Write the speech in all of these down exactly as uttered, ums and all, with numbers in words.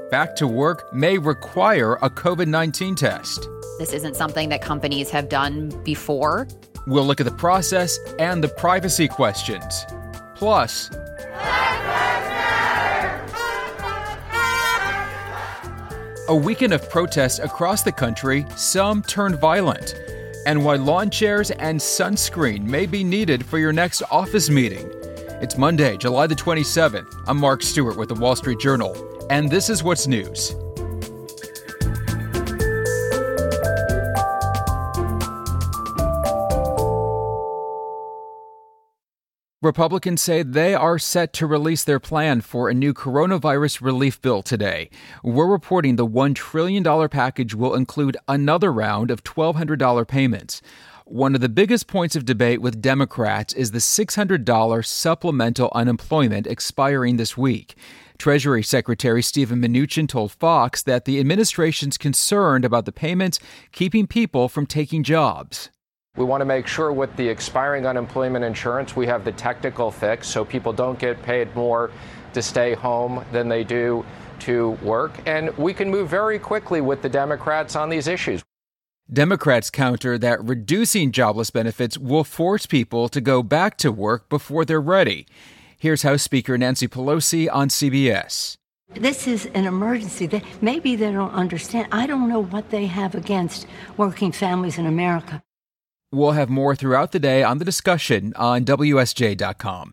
back to work may require a covid nineteen test. This isn't something that companies have done before. We'll look at the process and the privacy questions. Plus, a weekend of protests across the country, some turned violent, and why lawn chairs and sunscreen may be needed for your next office meeting. It's Monday, July the twenty-seventh. I'm Mark Stewart with the Wall Street Journal, and this is what's news. Republicans say they are set to release their plan for a new coronavirus relief bill today. We're reporting the one trillion dollars package will include another round of twelve hundred dollars payments. One of the biggest points of debate with Democrats is the six hundred dollars supplemental unemployment expiring this week. Treasury Secretary Steven Mnuchin told Fox that the administration's concerned about the payments keeping people from taking jobs. We want to make sure with the expiring unemployment insurance, we have the technical fix so people don't get paid more to stay home than they do to work. And we can move very quickly with the Democrats on these issues. Democrats counter that reducing jobless benefits will force people to go back to work before they're ready. Here's House Speaker Nancy Pelosi on C B S. This is an emergency. They, maybe they don't understand. I don't know what they have against working families in America. We'll have more throughout the day on the discussion on W S J dot com.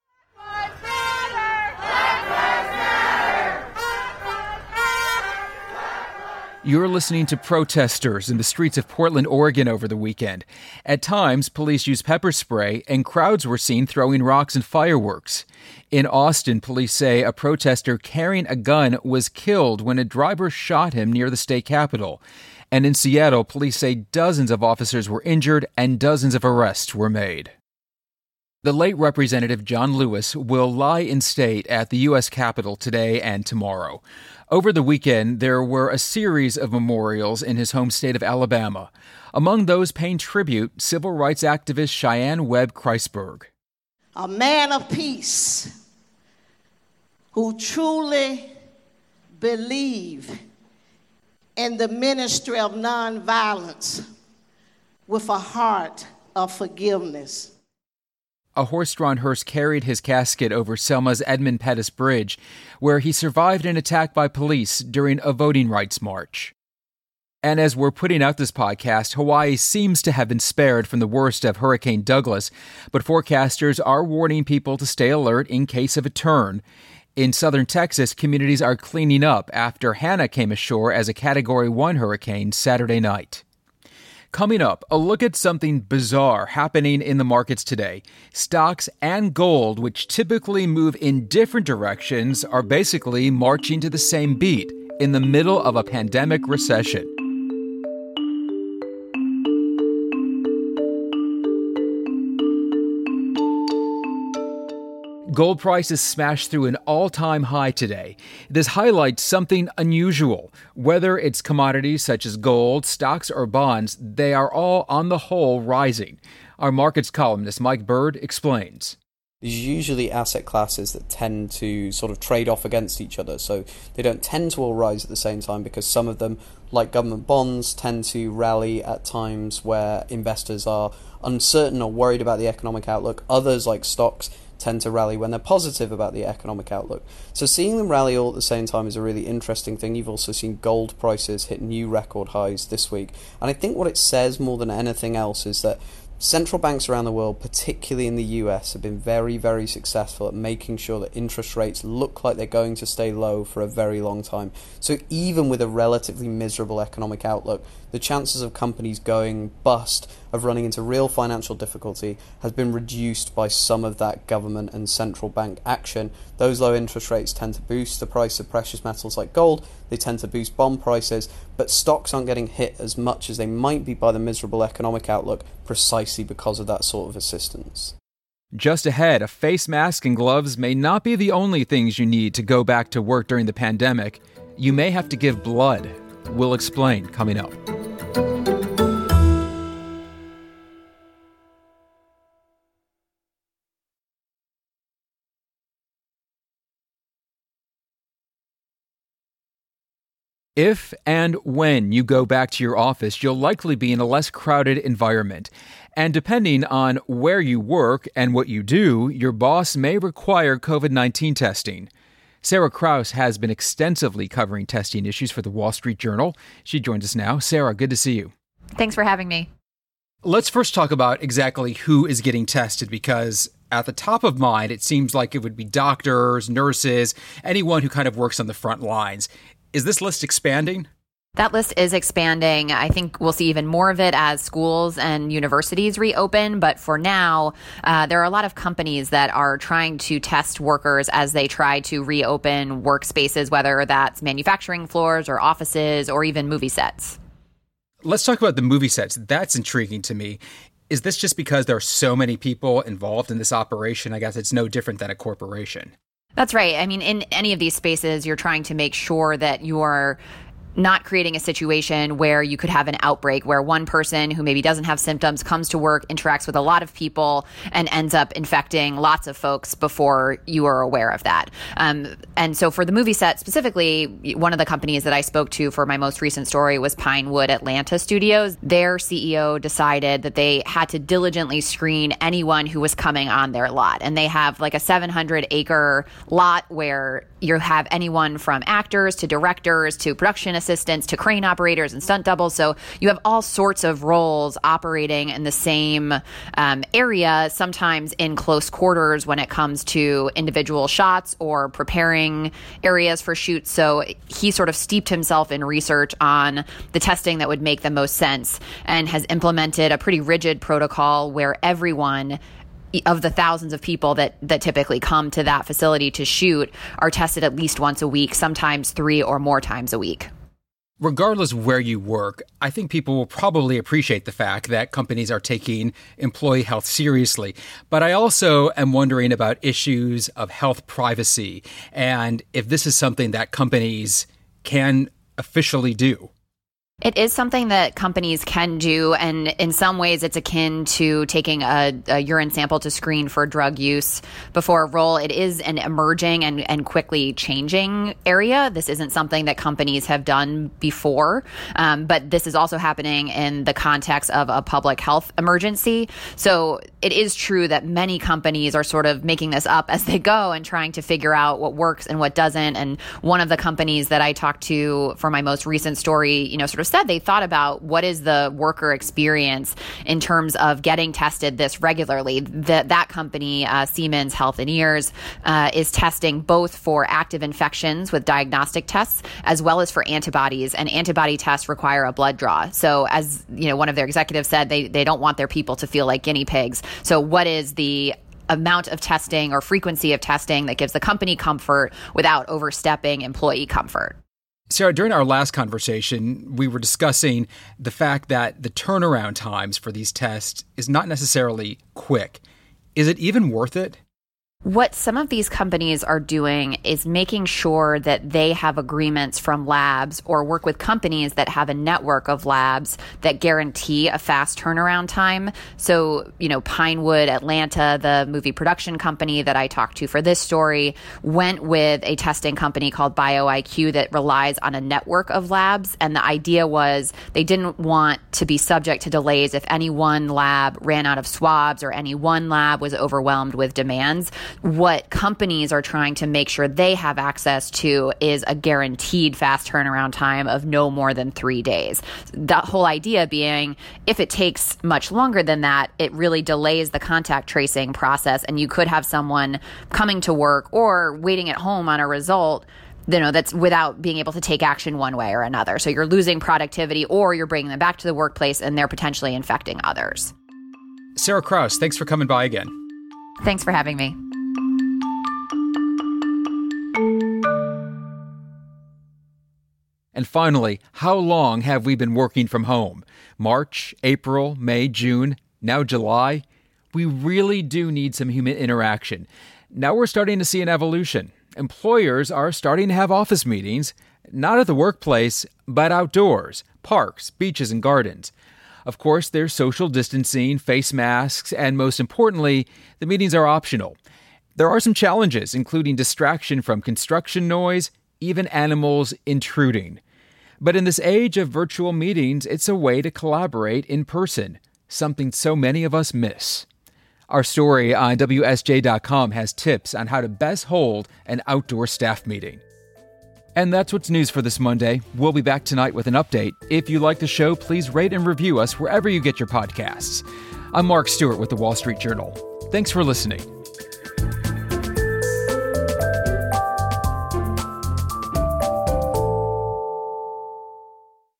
You're listening to protesters in the streets of Portland, Oregon over the weekend. At times, police used pepper spray and crowds were seen throwing rocks and fireworks. In Austin, police say a protester carrying a gun was killed when a driver shot him near the state capitol. And in Seattle, police say dozens of officers were injured and dozens of arrests were made. The late Representative John Lewis will lie in state at the U S Capitol today and tomorrow. Over the weekend, there were a series of memorials in his home state of Alabama. Among those paying tribute, civil rights activist Cheyenne Webb Kreisberg. A man of peace who truly believed in the ministry of nonviolence with a heart of forgiveness. A horse-drawn hearse carried his casket over Selma's Edmund Pettus Bridge, where he survived an attack by police during a voting rights march. And as we're putting out this podcast, Hawaii seems to have been spared from the worst of Hurricane Douglas, but forecasters are warning people to stay alert in case of a turn. In southern Texas, communities are cleaning up after Hannah came ashore as a Category one hurricane Saturday night. Coming up, a look at something bizarre happening in the markets today. Stocks and gold, which typically move in different directions, are basically marching to the same beat in the middle of a pandemic recession. Gold prices smashed through an all-time high today. This highlights something unusual. Whether it's commodities such as gold, stocks, or bonds, they are all on the whole rising. Our markets columnist Mike Bird explains. These are usually asset classes that tend to sort of trade off against each other. So they don't tend to all rise at the same time because some of them, like government bonds, tend to rally at times where investors are uncertain or worried about the economic outlook. Others, like stocks, tend to rally when they're positive about the economic outlook. So seeing them rally all at the same time is a really interesting thing. You've also seen gold prices hit new record highs this week. And I think what it says more than anything else is that central banks around the world, particularly in the U S, have been very, very successful at making sure that interest rates look like they're going to stay low for a very long time. So even with a relatively miserable economic outlook, the chances of companies going bust, of running into real financial difficulty, has been reduced by some of that government and central bank action. Those low interest rates tend to boost the price of precious metals like gold, they tend to boost bond prices, but stocks aren't getting hit as much as they might be by the miserable economic outlook precisely because of that sort of assistance. Just ahead, a face mask and gloves may not be the only things you need to go back to work during the pandemic. You may have to give blood. We'll explain coming up. If and when you go back to your office, you'll likely be in a less crowded environment. And depending on where you work and what you do, your boss may require covid nineteen testing. Sarah Kraus has been extensively covering testing issues for the Wall Street Journal. She joins us now. Sarah, good to see you. Thanks for having me. Let's first talk about exactly who is getting tested, because at the top of mind, it seems like it would be doctors, nurses, anyone who kind of works on the front lines. Is this list expanding? That list is expanding. I think we'll see even more of it as schools and universities reopen. But for now, uh, there are a lot of companies that are trying to test workers as they try to reopen workspaces, whether that's manufacturing floors or offices or even movie sets. Let's talk about the movie sets. That's intriguing to me. Is this just because there are so many people involved in this operation? I guess it's no different than a corporation. That's right. I mean, in any of these spaces, you're trying to make sure that you are not creating a situation where you could have an outbreak where one person who maybe doesn't have symptoms comes to work, interacts with a lot of people, and ends up infecting lots of folks before you are aware of that. Um, and so for the movie set specifically, one of the companies that I spoke to for my most recent story was Pinewood Atlanta Studios. Their C E O decided that they had to diligently screen anyone who was coming on their lot. And they have like a seven hundred acre lot where you have anyone from actors to directors to production assistants to crane operators and stunt doubles. So you have all sorts of roles operating in the same um, area, sometimes in close quarters when it comes to individual shots or preparing areas for shoots. So he sort of steeped himself in research on the testing that would make the most sense and has implemented a pretty rigid protocol where everyone of the thousands of people that, that typically come to that facility to shoot are tested at least once a week, sometimes three or more times a week. Regardless of where you work, I think people will probably appreciate the fact that companies are taking employee health seriously. But I also am wondering about issues of health privacy and if this is something that companies can officially do. It is something that companies can do, and in some ways it's akin to taking a, a urine sample to screen for drug use before a role. It is an emerging and, and quickly changing area. This isn't something that companies have done before, um, but this is also happening in the context of a public health emergency. So it is true that many companies are sort of making this up as they go and trying to figure out what works and what doesn't. And one of the companies that I talked to for my most recent story, you know, sort of said they thought about what is the worker experience in terms of getting tested this regularly. That that company, uh, Siemens Healthineers, uh, is testing both for active infections with diagnostic tests as well as for antibodies. And antibody tests require a blood draw. So as you know, one of their executives said, they they don't want their people to feel like guinea pigs. So what is the amount of testing or frequency of testing that gives the company comfort without overstepping employee comfort? Sarah, during our last conversation, we were discussing the fact that the turnaround times for these tests is not necessarily quick. Is it even worth it? What some of these companies are doing is making sure that they have agreements from labs or work with companies that have a network of labs that guarantee a fast turnaround time. So, you know, Pinewood Atlanta, the movie production company that I talked to for this story, went with a testing company called BioIQ that relies on a network of labs. And the idea was they didn't want to be subject to delays if any one lab ran out of swabs or any one lab was overwhelmed with demands. What companies are trying to make sure they have access to is a guaranteed fast turnaround time of no more than three days. The whole idea being, if it takes much longer than that, it really delays the contact tracing process, and you could have someone coming to work or waiting at home on a result, you know, that's without being able to take action one way or another. So you're losing productivity, or you're bringing them back to the workplace and they're potentially infecting others. Sarah Kraus, thanks for coming by again. Thanks for having me. And finally, how long have we been working from home? March, April, May, June, now July? We really do need some human interaction. Now we're starting to see an evolution. Employers are starting to have office meetings, not at the workplace, but outdoors, parks, beaches, and gardens. Of course, there's social distancing, face masks, and most importantly, the meetings are optional. There are some challenges, including distraction from construction noise, even animals intruding. But in this age of virtual meetings, it's a way to collaborate in person, something so many of us miss. Our story on W S J dot com has tips on how to best hold an outdoor staff meeting. And that's what's news for this Monday. We'll be back tonight with an update. If you like the show, please rate and review us wherever you get your podcasts. I'm Mark Stewart with the Wall Street Journal. Thanks for listening.